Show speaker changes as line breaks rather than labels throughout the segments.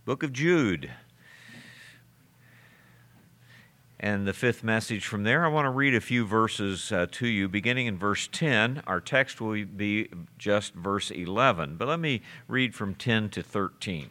Book of Jude. And the fifth message from there, I want to read a few verses to you. Beginning in verse 10, our text will be just verse 11. But let me read from 10 to 13.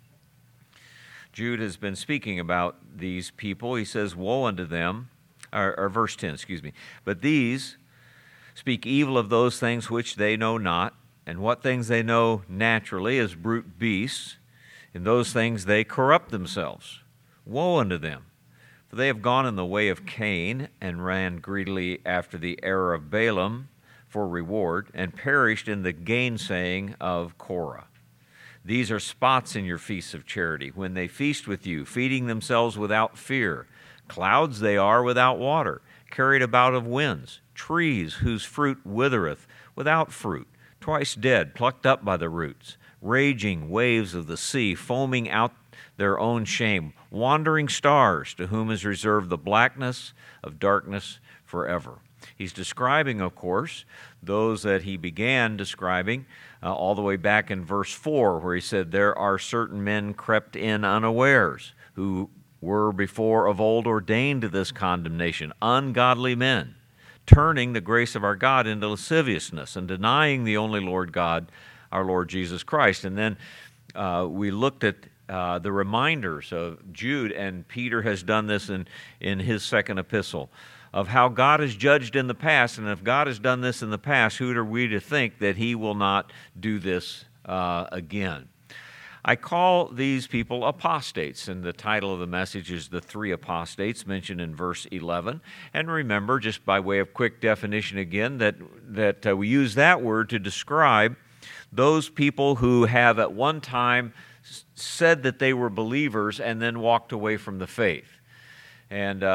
Jude has been speaking about these people. He says, woe unto them, or verse 10, excuse me. But these speak evil of those things which they know not, and what things they know naturally as brute beasts. In those things they corrupt themselves. Woe unto them! For they have gone in the way of Cain, and ran greedily after the error of Balaam for reward, and perished in the gainsaying of Korah. These are spots in your feasts of charity, when they feast with you, feeding themselves without fear. Clouds they are without water, carried about of winds, trees whose fruit withereth, without fruit, twice dead, plucked up by the roots, raging waves of the sea, foaming out their own shame, wandering stars, to whom is reserved the blackness of darkness forever. He's describing, of course, those that he began describing all the way back in verse 4, where he said, there are certain men crept in unawares, who were before of old ordained to this condemnation, ungodly men, turning the grace of our God into lasciviousness, and denying the only Lord God, our Lord Jesus Christ. And then we looked at the reminders of Jude, and Peter has done this in his second epistle, of how God has judged in the past, and if God has done this in the past, who are we to think that he will not do this again? I call these people apostates, and the title of the message is The Three Apostates, mentioned in verse 11. And remember, just by way of quick definition again, that we use that word to describe those people who have at one time said that they were believers and then walked away from the faith. And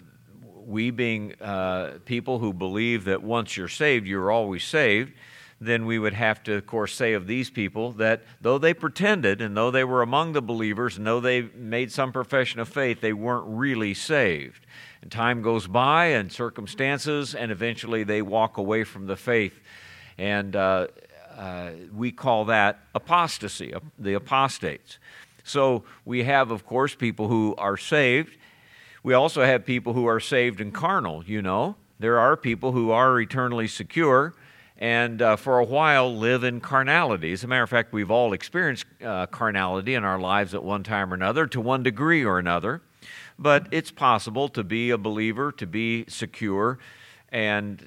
we being people who believe that once you're saved, you're always saved, then we would have to, of course, say of these people that though they pretended and though they were among the believers and though they made some profession of faith, they weren't really saved. And time goes by and circumstances, and eventually they walk away from the faith. And we call that apostasy, the apostates. So we have, of course, people who are saved. We also have people who are saved and carnal, you know. There are people who are eternally secure and for a while live in carnality. As a matter of fact, we've all experienced carnality in our lives at one time or another, to one degree or another. But it's possible to be a believer, to be secure, and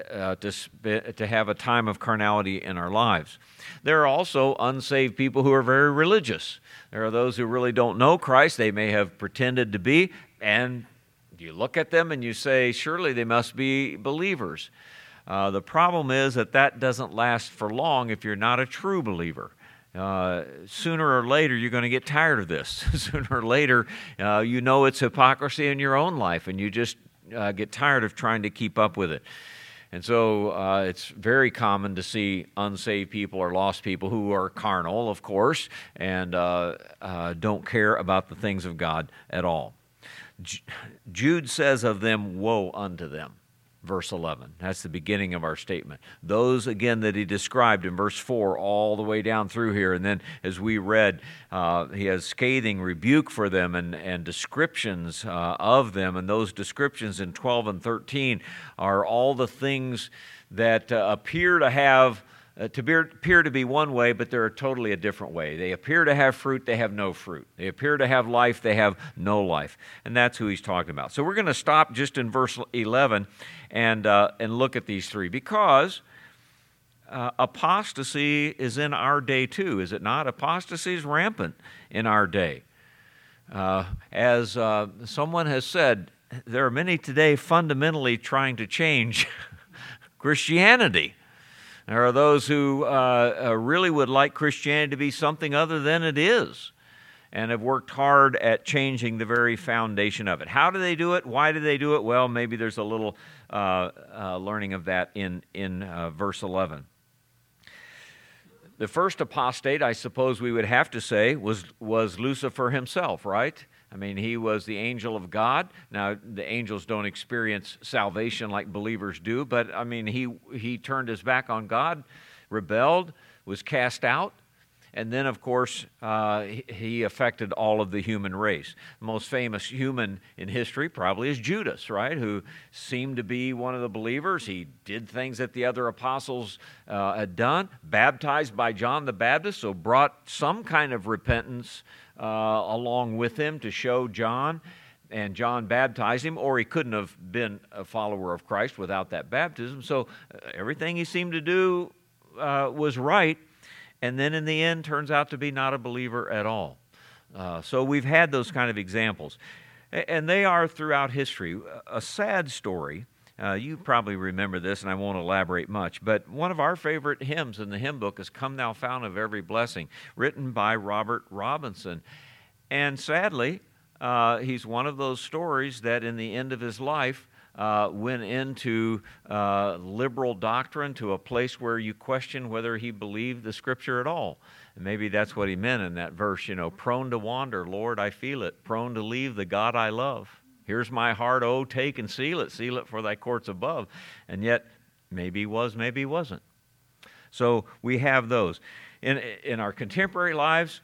to have a time of carnality in our lives. There are also unsaved people who are very religious. There are those who really don't know Christ. They may have pretended to be, and you look at them and you say, surely they must be believers. The problem is that doesn't last for long if you're not a true believer. Sooner or later, you're going to get tired of this. Sooner or later, you know it's hypocrisy in your own life, and you just get tired of trying to keep up with it. And so it's very common to see unsaved people or lost people who are carnal, of course, and don't care about the things of God at all. Jude says of them, woe unto them. Verse 11. That's the beginning of our statement. Those, again, that he described in verse 4 all the way down through here. And then as we read, he has scathing rebuke for them and descriptions of them. And those descriptions in 12 and 13 are all the things that appear to be one way, but they're totally a different way. They appear to have fruit, they have no fruit. They appear to have life, they have no life. And that's who he's talking about. So we're going to stop just in verse 11 and look at these three, because apostasy is in our day too, is it not? Apostasy is rampant in our day. As someone has said, there are many today fundamentally trying to change Christianity. There are those who really would like Christianity to be something other than it is, and have worked hard at changing the very foundation of it. How do they do it? Why do they do it? Well, maybe there's a little learning of that in verse 11. The first apostate, I suppose we would have to say, was Lucifer himself, right? I mean, he was the angel of God. Now, the angels don't experience salvation like believers do, but I mean, he turned his back on God, rebelled, was cast out, And then, of course, he affected all of the human race. The most famous human in history probably is Judas, right, who seemed to be one of the believers. He did things that the other apostles had done, baptized by John the Baptist, so brought some kind of repentance along with him to show John, and John baptized him, or he couldn't have been a follower of Christ without that baptism. So everything he seemed to do was right, and then in the end turns out to be not a believer at all. So we've had those kind of examples, and they are throughout history. A sad story, you probably remember this, and I won't elaborate much, but one of our favorite hymns in the hymn book is Come Thou Fount of Every Blessing, written by Robert Robinson. And sadly, he's one of those stories that in the end of his life went into liberal doctrine, to a place where you question whether he believed the Scripture at all. And maybe that's what he meant in that verse, prone to wander, Lord, I feel it, prone to leave the God I love. Here's my heart, oh, take and seal it for thy courts above. And yet, maybe he was, maybe he wasn't. So we have those. In our contemporary lives,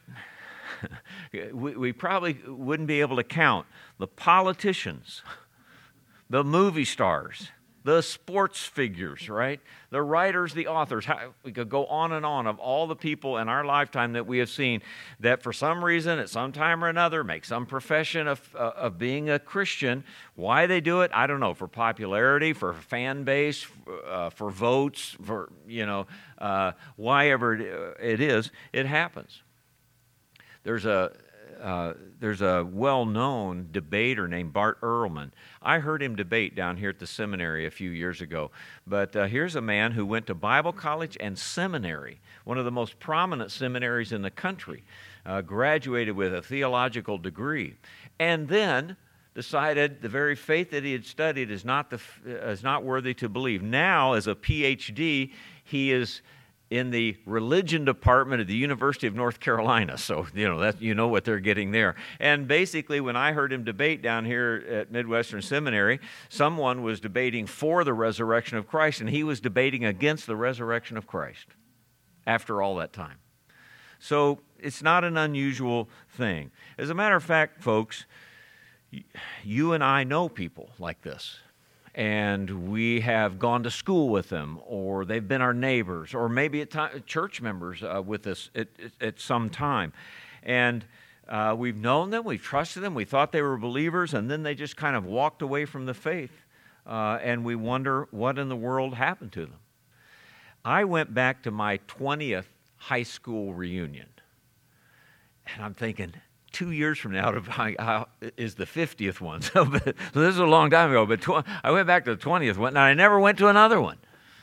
we probably wouldn't be able to count the politicians, the movie stars, the sports figures, right? The writers, the authors. We could go on and on of all the people in our lifetime that we have seen that for some reason, at some time or another, make some profession of being a Christian. Why they do it, I don't know. For popularity, for fan base, for votes, for, why-ever it is, it happens. There's a well-known debater named Bart Ehrlman. I heard him debate down here at the seminary a few years ago. But here's a man who went to Bible college and seminary, one of the most prominent seminaries in the country, graduated with a theological degree, and then decided the very faith that he had studied is not worthy to believe. Now, as a PhD, he is in the religion department of the University of North Carolina. So, what they're getting there. And basically, when I heard him debate down here at Midwestern Seminary, someone was debating for the resurrection of Christ, and he was debating against the resurrection of Christ after all that time. So, it's not an unusual thing. As a matter of fact, folks, you and I know people like this. And we have gone to school with them, or they've been our neighbors, or maybe church members with us at some time. And we've known them, we've trusted them, we thought they were believers, and then they just kind of walked away from the faith. And we wonder what in the world happened to them. I went back to my 20th high school reunion, and I'm thinking, 2 years from now is the 50th one. So this is a long time ago, but I went back to the 20th one, and I never went to another one.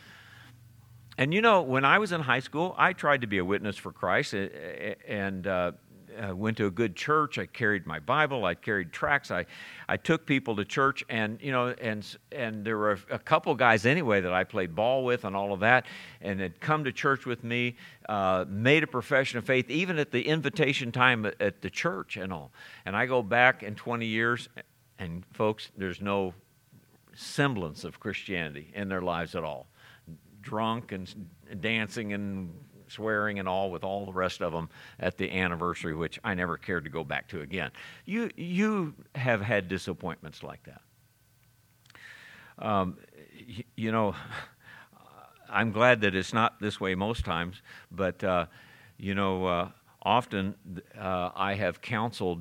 And when I was in high school, I tried to be a witness for Christ, and went to a good church. I carried my Bible. I carried tracts. I took people to church, and there were a couple guys anyway that I played ball with and all of that, and had come to church with me, made a profession of faith, even at the invitation time at the church and all. And I go back in 20 years, and folks, there's no semblance of Christianity in their lives at all. Drunk and dancing and swearing and all with all the rest of them at the anniversary, which I never cared to go back to again. You have had disappointments like that. I'm glad that it's not this way most times, but often I have counseled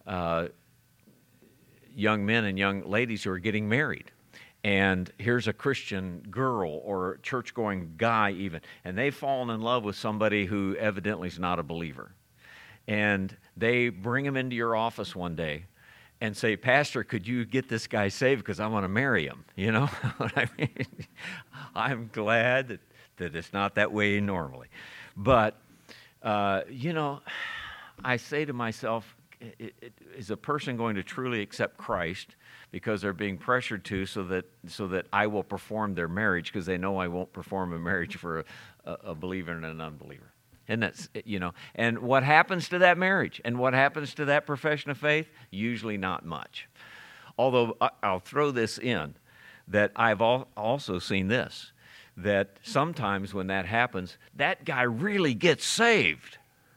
young men and young ladies who are getting married. And here's a Christian girl or a church-going guy even, and they've fallen in love with somebody who evidently is not a believer. And they bring him into your office one day and say, Pastor, could you get this guy saved because I want to marry him? You know what I mean? I'm glad that it's not that way normally. But, I say to myself, is a person going to truly accept Christ because they're being pressured to so that I will perform their marriage because they know I won't perform a marriage for a believer and an unbeliever? And that's, and what happens to that marriage? And what happens to that profession of faith? Usually not much. Although I'll throw this in, that I've also seen this, that sometimes when that happens, that guy really gets saved.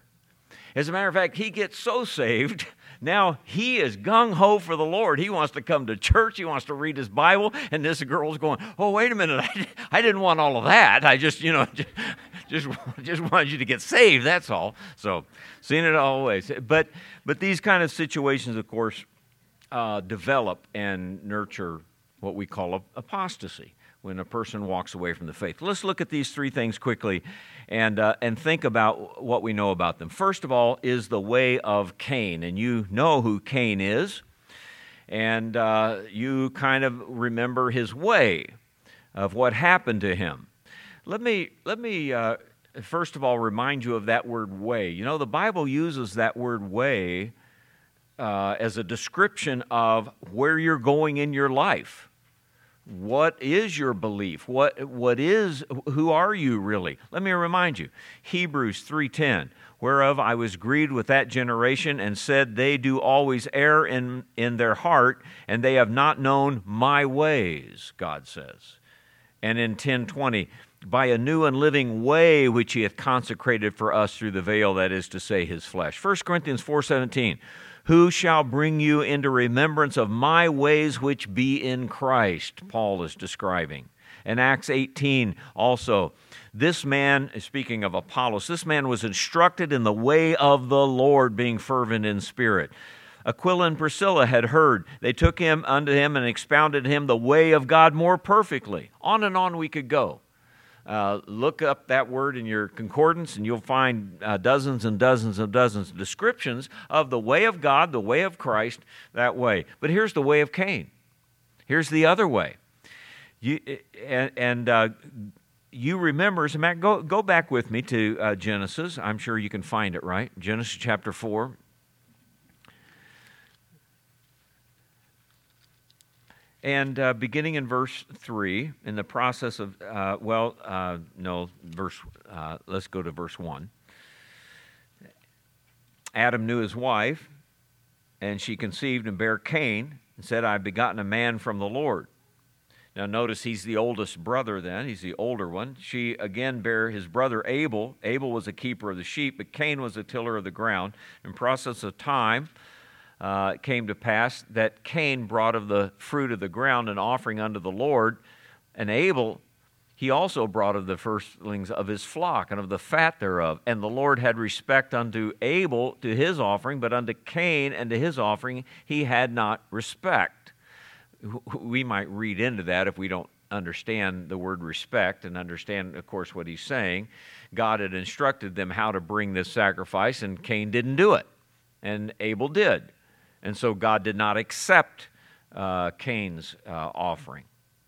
As a matter of fact, he gets so saved, now he is gung-ho for the Lord. He wants to come to church. He wants to read his Bible. And this girl's going, oh, wait a minute. I didn't want all of that. I just, just wanted you to get saved. That's all. So, seen it all ways. But these kind of situations, of course, develop and nurture what we call apostasy, when a person walks away from the faith. Let's look at these three things quickly and think about what we know about them. First of all is the way of Cain, and you know who Cain is, and you kind of remember his way of what happened to him. Let me first of all remind you of that word way. You know, the Bible uses that word way as a description of where you're going in your life. What is your belief? Who are you really? Let me remind you, Hebrews 3:10, whereof I was grieved with that generation and said, they do always err in their heart, and they have not known my ways, God says. And in 10:20, by a new and living way which he hath consecrated for us through the veil, that is to say, his flesh. 1 Corinthians 4:17, who shall bring you into remembrance of my ways which be in Christ, Paul is describing. And Acts 18 also, this man, speaking of Apollos, this man was instructed in the way of the Lord, being fervent in spirit. Aquila and Priscilla had heard. They took him unto him and expounded him the way of God more perfectly. On and on we could go. Look up that word in your concordance and you'll find dozens and dozens and dozens of descriptions of the way of God, the way of Christ, that way. But here's the way of Cain. Here's the other way. You remember, as a matter, go back with me to Genesis. I'm sure you can find it, right? Genesis chapter 4. And beginning in verse 3, in the process of, let's go to verse 1. Adam knew his wife, and she conceived and bare Cain, and said, I have begotten a man from the Lord. Now notice he's the oldest brother then, he's the older one. She again bare his brother Abel. Abel was a keeper of the sheep, but Cain was a tiller of the ground. In process of time, it came to pass that Cain brought of the fruit of the ground an offering unto the Lord, and Abel he also brought of the firstlings of his flock and of the fat thereof. And the Lord had respect unto Abel to his offering, but unto Cain and to his offering he had not respect. We might read into that if we don't understand the word respect and understand, of course, what he's saying. God had instructed them how to bring this sacrifice, and Cain didn't do it, and Abel did. And so God did not accept Cain's offering.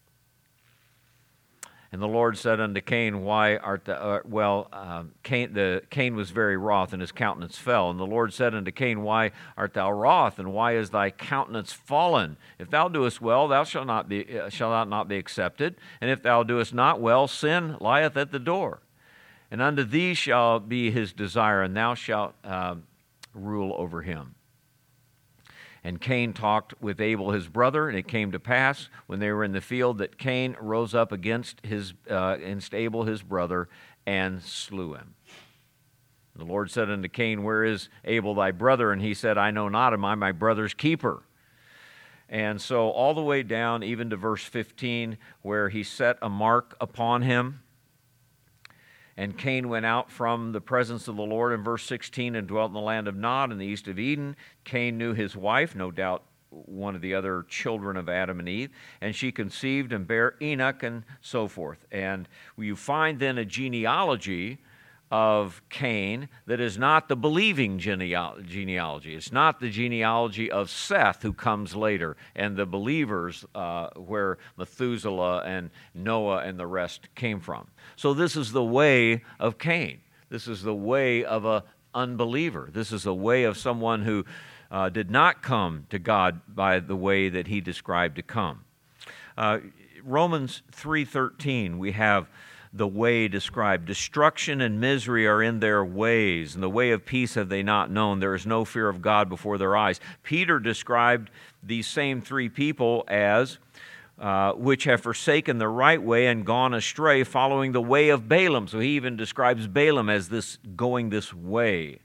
And the Lord said unto Cain, why art thou, Cain was very wroth, and his countenance fell. And the Lord said unto Cain, why art thou wroth, and why is thy countenance fallen? If thou doest well, thou shalt not be accepted. And if thou doest not well, sin lieth at the door. And unto thee shall be his desire, and thou shalt rule over him. And Cain talked with Abel his brother, and it came to pass when they were in the field that Cain rose up against Abel his brother and slew him. The Lord said unto Cain, where is Abel thy brother? And he said, I know not, am I my brother's keeper? And so all the way down even to verse 15, where he set a mark upon him. And Cain went out from the presence of the Lord in verse 16 and dwelt in the land of Nod in the east of Eden. Cain knew his wife, no doubt one of the other children of Adam and Eve, and she conceived and bare Enoch and so forth. And you find then a genealogy of Cain that is not the believing genealogy. It's not the genealogy of Seth, who comes later, and the believers where Methuselah and Noah and the rest came from. So this is the way of Cain. This is the way of an unbeliever. This is the way of someone who did not come to God by the way that he described to come. Romans 3:13, we have the way described. Destruction and misery are in their ways, and the way of peace have they not known. There is no fear of God before their eyes. Peter described these same three people as which have forsaken the right way and gone astray, following the way of Balaam. So he even describes Balaam as this going this way,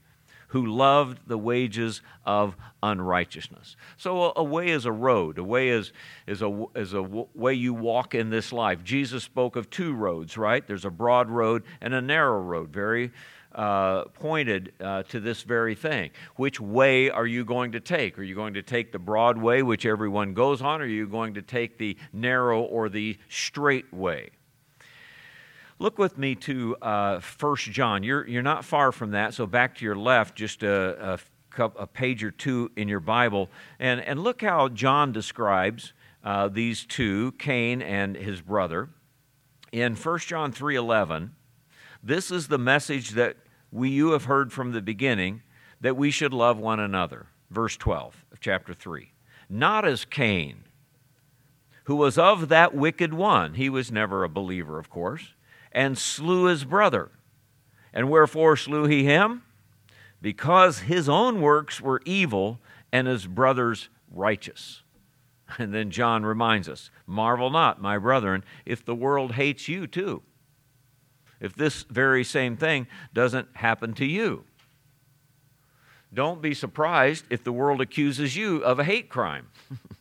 who loved the wages of unrighteousness. So a way is a road. A way is a way you walk in this life. Jesus spoke of two roads, right? There's a broad road and a narrow road, very pointed to this very thing. Which way are you going to take? Are you going to take the broad way, which everyone goes on, or are you going to take the narrow or the straight way? Look with me to 1 John. You're not far from that, so back to your left, just a page or two in your Bible, and look how John describes these two, Cain and his brother. In 1 John 3:11, this is the message that you have heard from the beginning, that we should love one another. Verse 12 of chapter 3. Not as Cain, who was of that wicked one. He was never a believer, of course, and slew his brother. And wherefore slew he him? Because his own works were evil and his brother's righteous. And then John reminds us, marvel not, my brethren, if the world hates you too. If this very same thing doesn't happen to you. Don't be surprised if the world accuses you of a hate crime.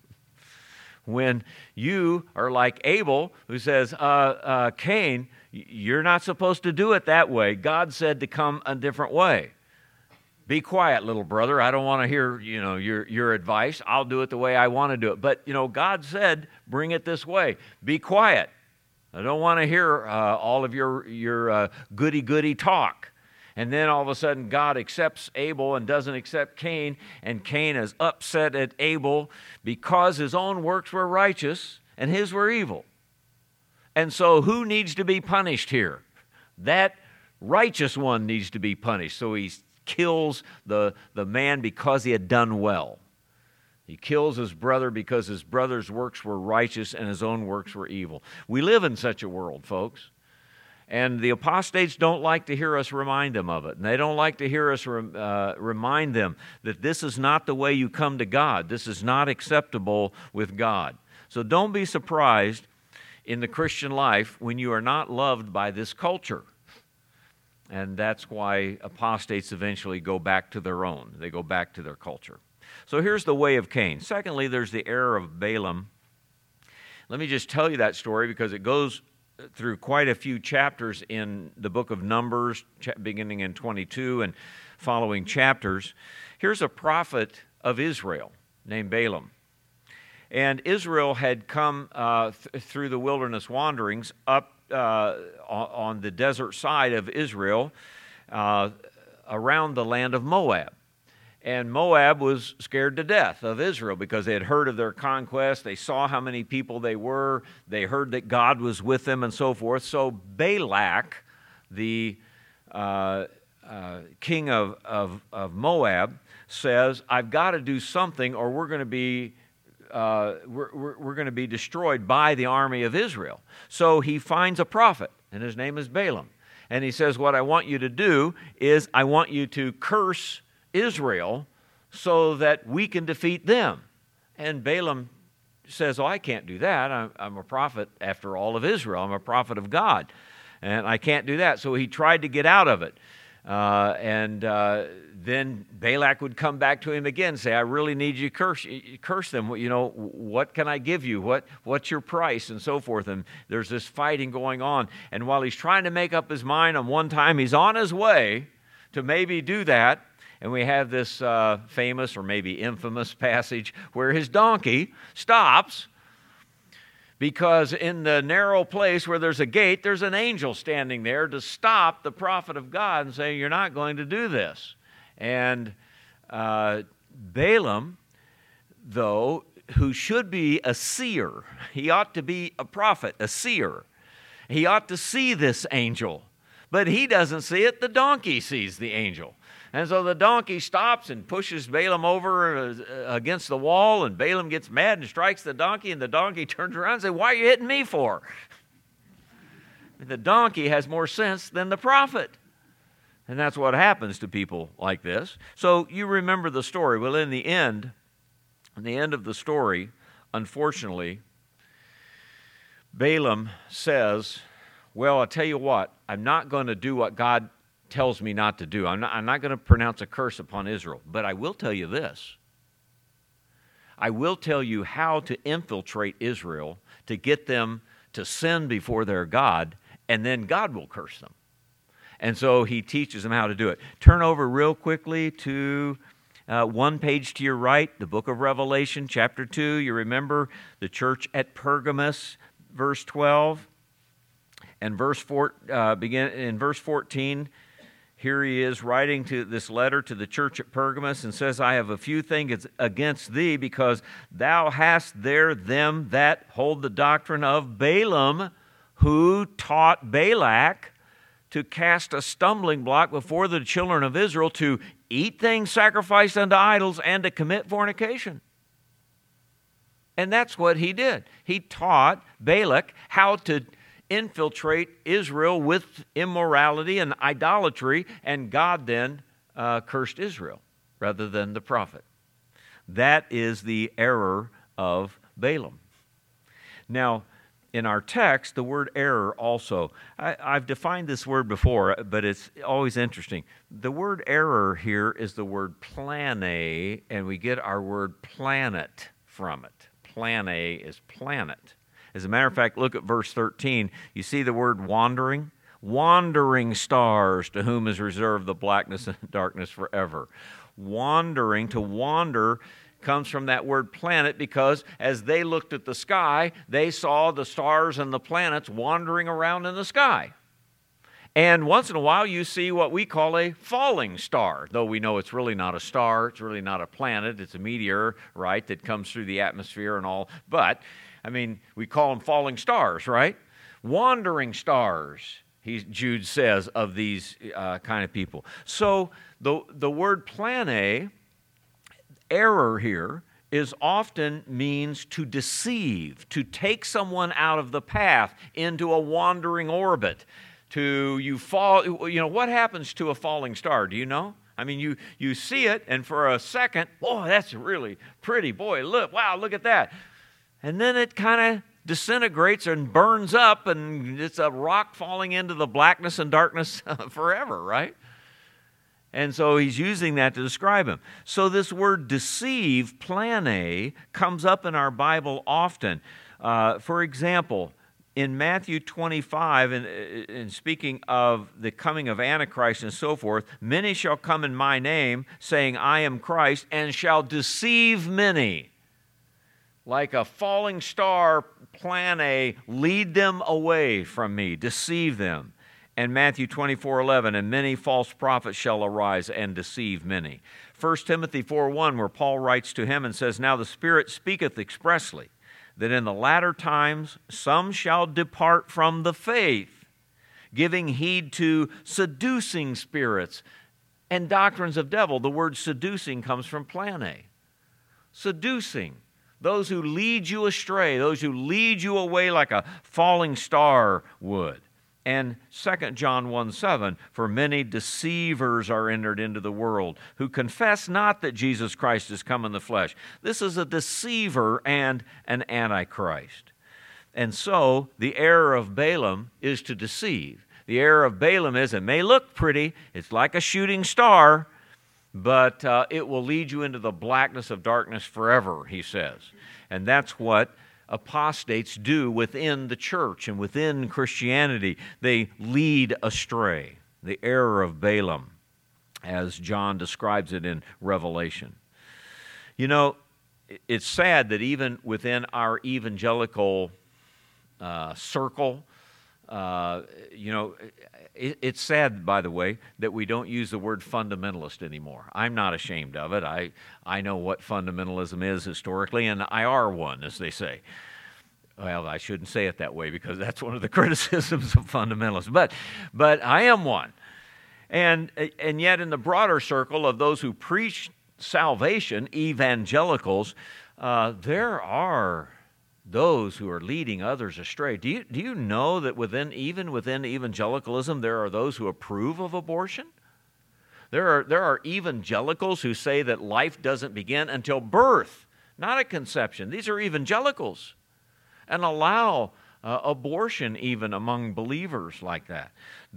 When you are like Abel, who says, Cain, you're not supposed to do it that way. God said to come a different way. Be quiet, little brother. I don't want to hear, your advice. I'll do it the way I want to do it. But, God said, bring it this way. Be quiet. I don't want to hear all of your goody-goody talk. And then all of a sudden God accepts Abel and doesn't accept Cain, and Cain is upset at Abel because his own works were righteous and his were evil. And so who needs to be punished here? That righteous one needs to be punished. So he kills the man because he had done well. He kills his brother because his brother's works were righteous and his own works were evil. We live in such a world, folks. And the apostates don't like to hear us remind them of it. And they don't like to hear us remind them that this is not the way you come to God. This is not acceptable with God. So don't be surprised in the Christian life when you are not loved by this culture. And that's why apostates eventually go back to their own. They go back to their culture. So here's the way of Cain. Secondly, there's the error of Balaam. Let me just tell you that story because it goes through quite a few chapters in the book of Numbers, beginning in 22 and following chapters. Here's a prophet of Israel named Balaam. And Israel had come through the wilderness wanderings up on the desert side of Israel around the land of Moab. And Moab was scared to death of Israel because they had heard of their conquest. They saw how many people they were. They heard that God was with them and so forth. So Balak, the king of Moab, says, I've got to do something or we're going to be destroyed by the army of Israel. So he finds a prophet, and his name is Balaam. And he says, what I want you to do is I want you to curse Israel so that we can defeat them. And Balaam says, I can't do that. I'm a prophet after all of Israel. I'm a prophet of God. And I can't do that. So he tried to get out of it. Then Balak would come back to him again and say, I really need you to curse them. What can I give you? What's your price? And so forth. And there's this fighting going on. And while he's trying to make up his mind on one time, he's on his way to maybe do that. And we have this famous or maybe infamous passage where his donkey stops because in the narrow place where there's a gate, there's an angel standing there to stop the prophet of God and say, you're not going to do this. And Balaam, though, who should be a seer, he ought to be a prophet, a seer. He ought to see this angel, but he doesn't see it. The donkey sees the angel. And so the donkey stops and pushes Balaam over against the wall, and Balaam gets mad and strikes the donkey, and the donkey turns around and says, what are you hitting me for? The donkey has more sense than the prophet. And that's what happens to people like this. So you remember the story. Well, in the end of the story, unfortunately, Balaam says, well, I'll tell you what, I'm not going to do what God tells me not to do. I'm not going to pronounce a curse upon Israel, but I will tell you this. I will tell you how to infiltrate Israel to get them to sin before their God, and then God will curse them. And so he teaches them how to do it. Turn over real quickly to one page to your right, the book of Revelation, chapter 2. You remember the church at Pergamos, verse 12. And verse 14, here he is writing to this letter to the church at Pergamos and says, I have a few things against thee, because thou hast there them that hold the doctrine of Balaam, who taught Balak to cast a stumbling block before the children of Israel, to eat things sacrificed unto idols, and to commit fornication. And that's what he did. He taught Balak how to infiltrate Israel with immorality and idolatry, and God then cursed Israel rather than the prophet. That is the error of Balaam. Now, in our text, the word error also, I've defined this word before, but it's always interesting. The word error here is the word plane, and we get our word planet from it. Plane is planet. As a matter of fact, look at verse 13. You see the word wandering? Wandering stars, to whom is reserved the blackness and darkness forever. Wandering, to wander, comes from that word planet, because as they looked at the sky, they saw the stars and the planets wandering around in the sky. And once in a while you see what we call a falling star, though we know it's really not a star, it's really not a planet, it's a meteor, right, that comes through the atmosphere and all. But, I mean, we call them falling stars, right? Wandering stars, Jude says, of these kind of people. So the word plane, error here, is often means to deceive, to take someone out of the path into a wandering orbit. You fall, you know, what happens to a falling star? Do you know? I mean, you see it, and for a second, boy, that's really pretty. Boy, look at that. And then it kind of disintegrates and burns up, and it's a rock falling into the blackness and darkness forever, right? And so he's using that to describe him. So this word deceive, plane, comes up in our Bible often. For example, in Matthew 25, in speaking of the coming of Antichrist and so forth, many shall come in my name, saying, I am Christ, and shall deceive many. Like a falling star, plane, lead them away from me, deceive them. And Matthew 24:11, and many false prophets shall arise and deceive many. 1 Timothy 4:1, where Paul writes to him and says, Now the Spirit speaketh expressly, that in the latter times some shall depart from the faith, giving heed to seducing spirits and doctrines of devil. The word seducing comes from plane. Seducing. Those who lead you astray, those who lead you away like a falling star would. And 2 John 1:7, for many deceivers are entered into the world, who confess not that Jesus Christ is come in the flesh. This is a deceiver and an antichrist. And so the error of Balaam is to deceive. The error of Balaam is, it may look pretty, it's like a shooting star, but it will lead you into the blackness of darkness forever, he says. And that's what apostates do within the church and within Christianity. They lead astray. The error of Balaam, as John describes it in Revelation. You know, it's sad that even within our evangelical circle, it's sad, by the way, that we don't use the word fundamentalist anymore. I'm not ashamed of it. I know what fundamentalism is historically, and I are one, as they say. Well, I shouldn't say it that way, because that's one of the criticisms of fundamentalists. But I am one. And yet in the broader circle of those who preach salvation, evangelicals, there are those who are leading others astray. Do you know that even within evangelicalism, there are those who approve of abortion? There are evangelicals who say that life doesn't begin until birth, not at conception. These are evangelicals, and allow abortion even among believers like that.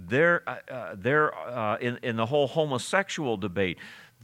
In the whole homosexual debate,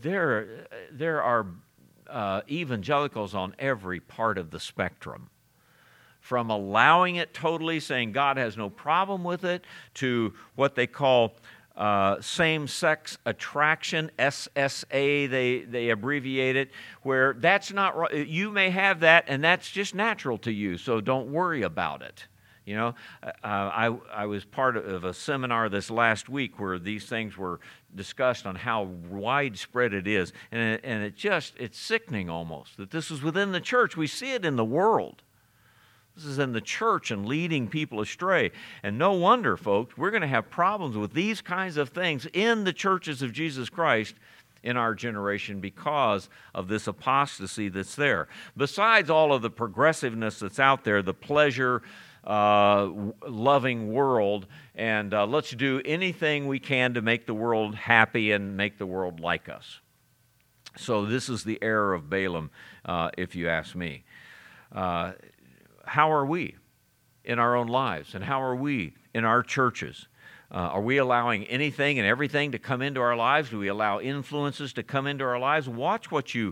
there are evangelicals on every part of the spectrum. From allowing it totally, saying God has no problem with it, to what they call same-sex attraction, SSA, they abbreviate it, where that's not right. You may have that, and that's just natural to you, so don't worry about it. You know, I was part of a seminar this last week where these things were discussed on how widespread it is, and it's sickening almost that this is within the church. We see it in the world. This is in the church and leading people astray. And no wonder, folks, we're going to have problems with these kinds of things in the churches of Jesus Christ in our generation because of this apostasy that's there. Besides all of the progressiveness that's out there, the pleasure loving world, and let's do anything we can to make the world happy and make the world like us. So this is the error of Balaam, if you ask me. How are we in our own lives, and how are we in our churches? Are we allowing anything and everything to come into our lives? Do we allow influences to come into our lives? Watch, what you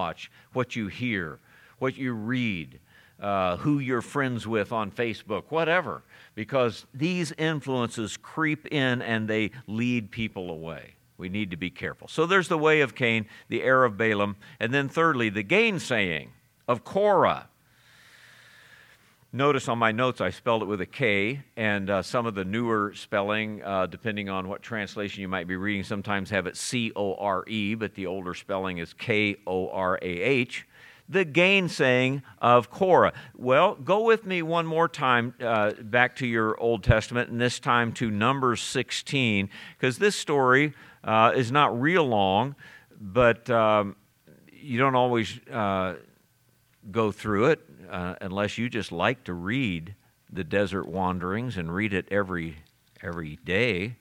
hear, what you read, who you're friends with on Facebook, whatever, because these influences creep in and they lead people away. We need to be careful. So there's the way of Cain, the error of Balaam, and then thirdly, the gainsaying of Korah. Notice on my notes I spelled it with a K, and some of the newer spelling, depending on what translation you might be reading, sometimes have it C-O-R-E, but the older spelling is K-O-R-A-H. The gainsaying of Korah. Well, go with me one more time back to your Old Testament, and this time to Numbers 16, because this story is not real long, but you don't always go through it unless you just like to read the desert wanderings and read it every day.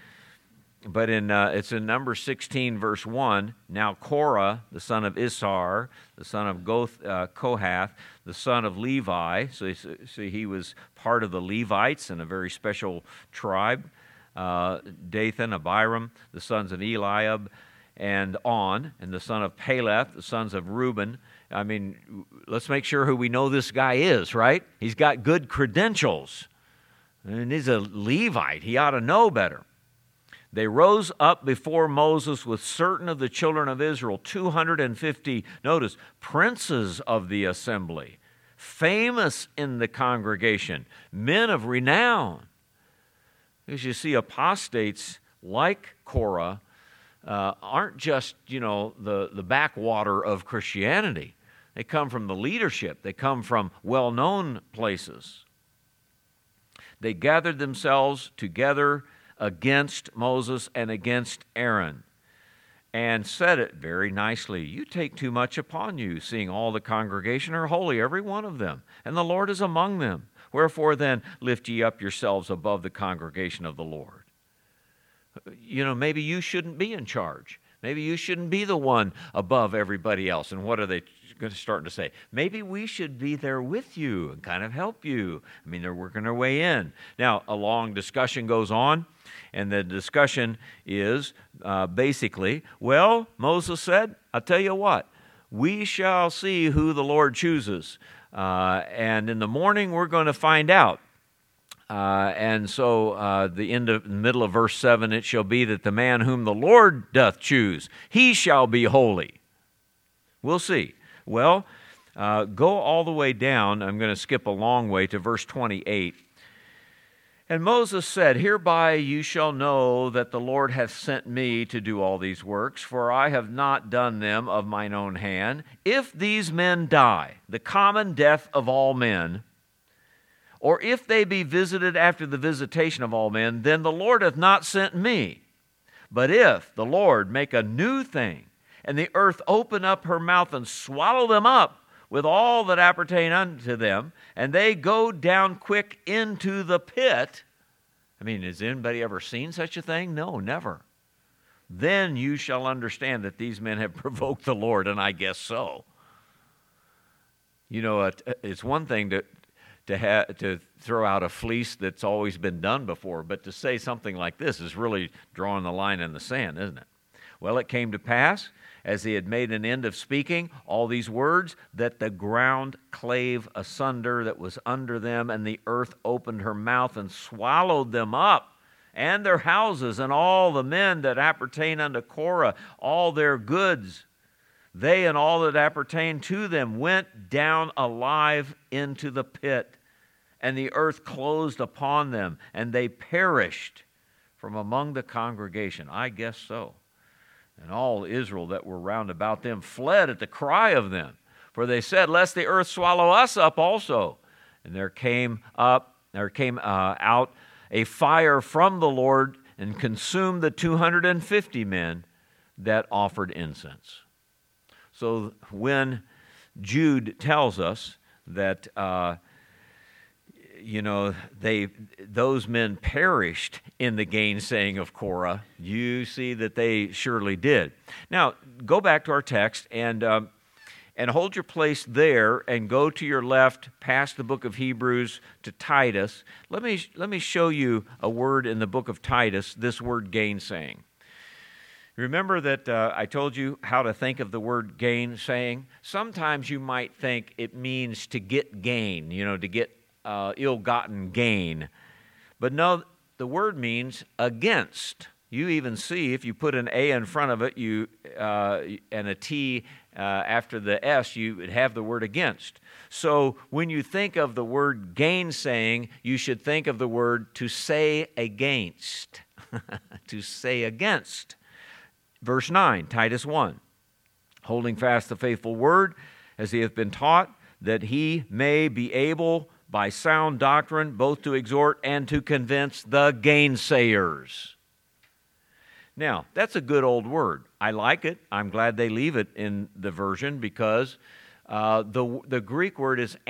But it's in Numbers 16, verse 1. Now Korah, the son of Issachar, the son of Kohath, the son of Levi, so he was part of the Levites in a very special tribe, Dathan, Abiram, the sons of Eliab, and On, and the son of Peleth, the sons of Reuben. I mean, let's make sure who we know this guy is, right? He's got good credentials. And he's a Levite. He ought to know better. They rose up before Moses with certain of the children of Israel, 250, notice, princes of the assembly, famous in the congregation, men of renown. As you see, apostates like Korah aren't just, the backwater of Christianity. They come from the leadership. They come from well-known places. They gathered themselves together against Moses and against Aaron, and said it very nicely. You take too much upon you, seeing all the congregation are holy, every one of them, and the Lord is among them. Wherefore then lift ye up yourselves above the congregation of the Lord. Maybe you shouldn't be in charge. Maybe you shouldn't be the one above everybody else. And what are they starting to say? Maybe we should be there with you and kind of help you. I mean, they're working their way in. Now, a long discussion goes on, and the discussion is basically, well, Moses said, I'll tell you what, we shall see who the Lord chooses. And in the morning, we're going to find out. And so the middle of verse 7, it shall be that the man whom the Lord doth choose, he shall be holy. We'll see. Well, go all the way down. I'm going to skip a long way to verse 28. And Moses said, hereby you shall know that the Lord hath sent me to do all these works, for I have not done them of mine own hand. If these men die, the common death of all men, or if they be visited after the visitation of all men, then the Lord hath not sent me. But if the Lord make a new thing, and the earth open up her mouth and swallow them up with all that appertain unto them, and they go down quick into the pit. I mean, has anybody ever seen such a thing? No, never. Then you shall understand that these men have provoked the Lord, and I guess so. It's one thing to throw out a fleece that's always been done before, but to say something like this is really drawing the line in the sand, isn't it? Well, it came to pass, as he had made an end of speaking all these words, that the ground clave asunder that was under them, and the earth opened her mouth and swallowed them up, and their houses, and all the men that appertain unto Korah, all their goods. They and all that appertained to them went down alive into the pit, and the earth closed upon them, and they perished from among the congregation. I guess so. And all Israel that were round about them fled at the cry of them, for they said, lest the earth swallow us up also. And there came out a fire from the Lord and consumed the 250 men that offered incense. So when Jude tells us that those men perished in the gainsaying of Korah, you see that they surely did. Now, go back to our text and hold your place there and go to your left past the book of Hebrews to Titus. Let me show you a word in the book of Titus, this word gainsaying. Remember that I told you how to think of the word gainsaying? Sometimes you might think it means to get gain, to get ill-gotten gain. But no, the word means against. You even see, if you put an A in front of it and a T after the S, you would have the word against. So when you think of the word gainsaying, you should think of the word to say against. To say against. Verse 9, Titus 1, holding fast the faithful word, as he hath been taught, that he may be able by sound doctrine both to exhort and to convince the gainsayers. Now, that's a good old word. I like it. I'm glad they leave it in the version because the Greek word is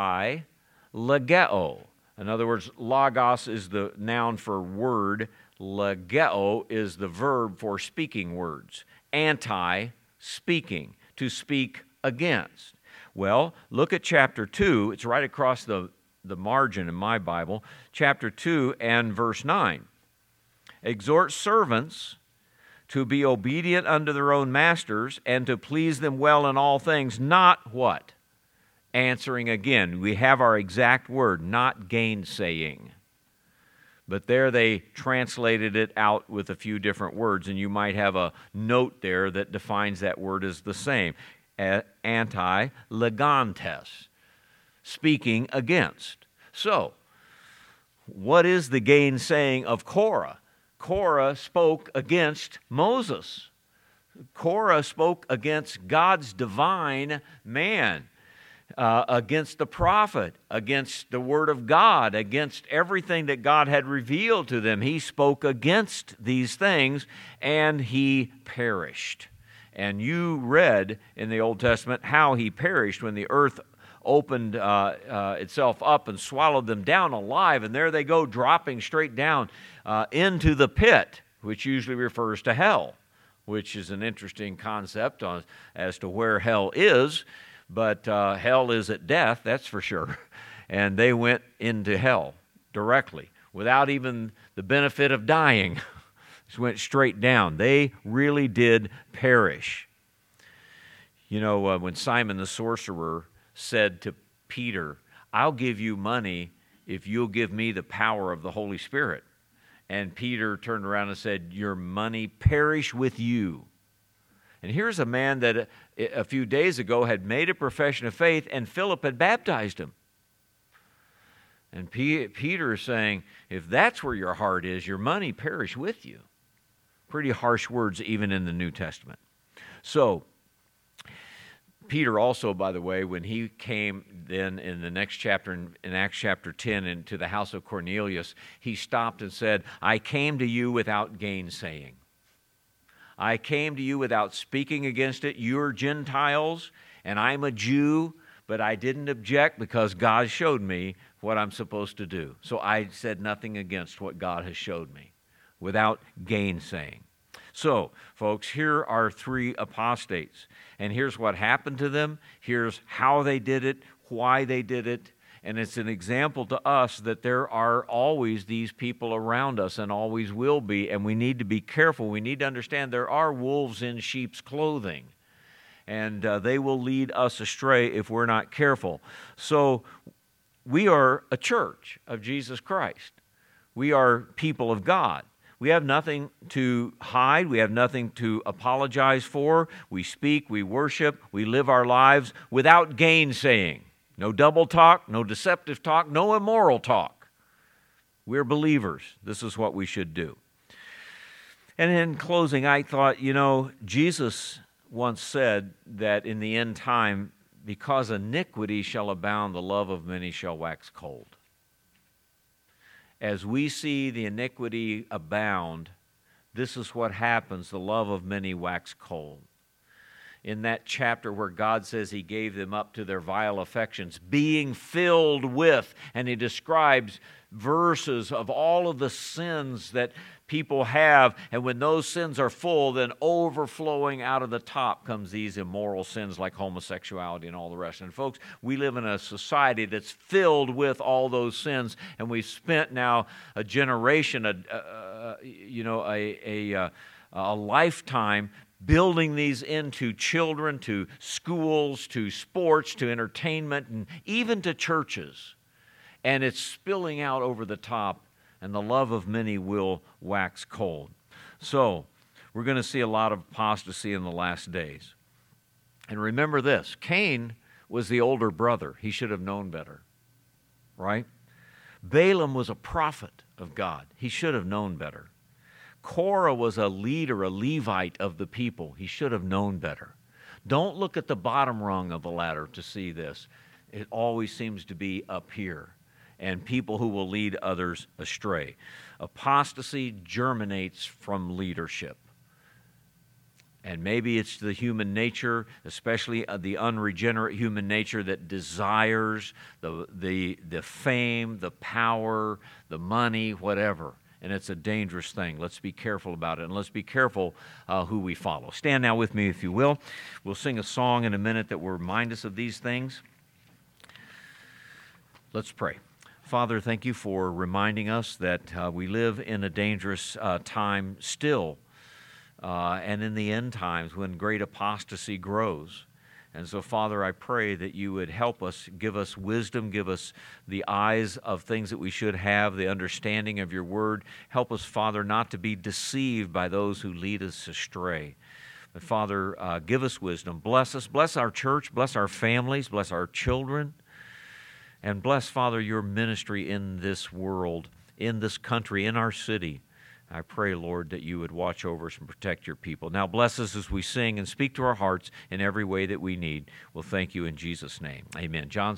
anti-legeo. In other words, logos is the noun for word. Legeo is the verb for speaking words. Anti-speaking, to speak against. Well, look at chapter 2. It's right across the margin in my Bible. Chapter 2 and verse 9. Exhort servants to be obedient unto their own masters and to please them well in all things, not what? Answering again. We have our exact word, not gainsaying. But there they translated it out with a few different words, and you might have a note there that defines that word as the same. Anti-legantes, speaking against. So, what is the gainsaying of Korah? Korah spoke against Moses. Korah spoke against God's divine man. Against the prophet, against the word of God, against everything that God had revealed to them. He spoke against these things, and he perished. And you read in the Old Testament how he perished when the earth opened itself up and swallowed them down alive, and there they go dropping straight down into the pit, which usually refers to hell, which is an interesting concept as to where hell is. But hell is at death, that's for sure. And they went into hell directly without even the benefit of dying. Just went straight down. They really did perish. When Simon the sorcerer said to Peter, I'll give you money if you'll give me the power of the Holy Spirit. And Peter turned around and said, your money perish with you. And here's a man that a few days ago had made a profession of faith, and Philip had baptized him. And Peter is saying, if that's where your heart is, your money perish with you. Pretty harsh words even in the New Testament. So, Peter also, by the way, when he came then in the next chapter, in Acts chapter 10, into the house of Cornelius, he stopped and said, I came to you without gainsaying. I came to you without speaking against it. You're Gentiles, and I'm a Jew, but I didn't object because God showed me what I'm supposed to do. So I said nothing against what God has showed me without gainsaying. So, folks, here are 3 apostates, and here's what happened to them. Here's how they did it, why they did it, And it's an example to us that there are always these people around us and always will be, and we need to be careful. We need to understand there are wolves in sheep's clothing, and they will lead us astray if we're not careful. So we are a church of Jesus Christ. We are people of God. We have nothing to hide. We have nothing to apologize for. We speak, we worship, we live our lives without gainsaying. No double talk, no deceptive talk, no immoral talk. We're believers. This is what we should do. And in closing, I thought, Jesus once said that in the end time, because iniquity shall abound, the love of many shall wax cold. As we see the iniquity abound, this is what happens. The love of many wax cold. In that chapter where God says He gave them up to their vile affections, being filled with, and He describes verses of all of the sins that people have, and when those sins are full, then overflowing out of the top comes these immoral sins like homosexuality and all the rest. And folks, we live in a society that's filled with all those sins, and we've spent now a generation, a lifetime building these into children, to schools, to sports, to entertainment, and even to churches. And it's spilling out over the top, and the love of many will wax cold. So, we're going to see a lot of apostasy in the last days. And remember this, Cain was the older brother. He should have known better, right? Balaam was a prophet of God. He should have known better. Korah was a leader, a Levite of the people. He should have known better. Don't look at the bottom rung of the ladder to see this. It always seems to be up here, and people who will lead others astray. Apostasy germinates from leadership. And maybe it's the human nature, especially the unregenerate human nature that desires the fame, the power, the money, whatever. And it's a dangerous thing. Let's be careful about it, and let's be careful who we follow. Stand now with me, if you will. We'll sing a song in a minute that will remind us of these things. Let's pray. Father, thank you for reminding us that we live in a dangerous time still, and in the end times when great apostasy grows. And so, Father, I pray that you would help us, give us wisdom, give us the eyes of things that we should have, the understanding of your word. Help us, Father, not to be deceived by those who lead us astray. But, Father, give us wisdom. Bless us. Bless our church. Bless our families. Bless our children. And bless, Father, your ministry in this world, in this country, in our city. I pray, Lord, that you would watch over us and protect your people. Now bless us as we sing and speak to our hearts in every way that we need. We'll thank you in Jesus' name. Amen. John's